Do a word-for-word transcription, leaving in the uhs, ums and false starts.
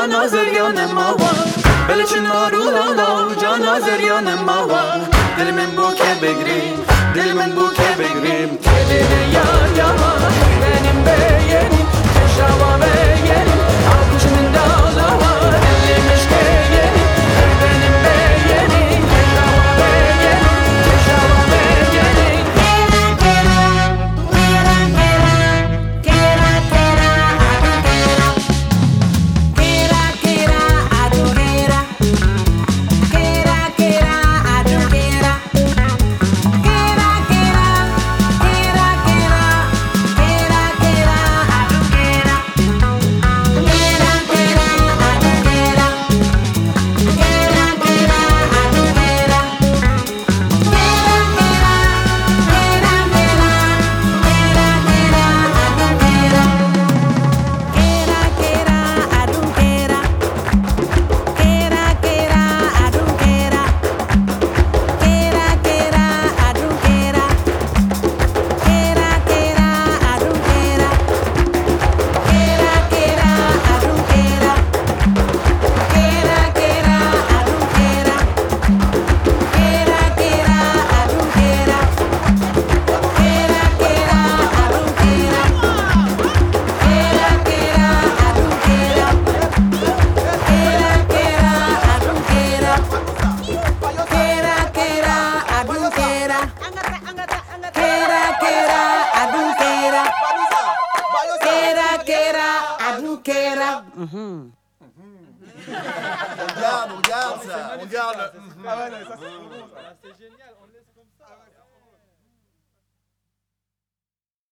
Jana zeryanım ava Beleçin arulala Jana zeryanım ava Dilimin bu kebegrim Dilimin bu kebegrim Kedili yar yama Benim beğenim Keşava beğenim Alkışımın dağlava Ellimiş beğenim Benim beğenim Keşava beğenim Keşava beğenim On garde, on garde ça. On garde. Ah ouais, non, ça c'est bon, ça. C'est génial, on laisse comme ça.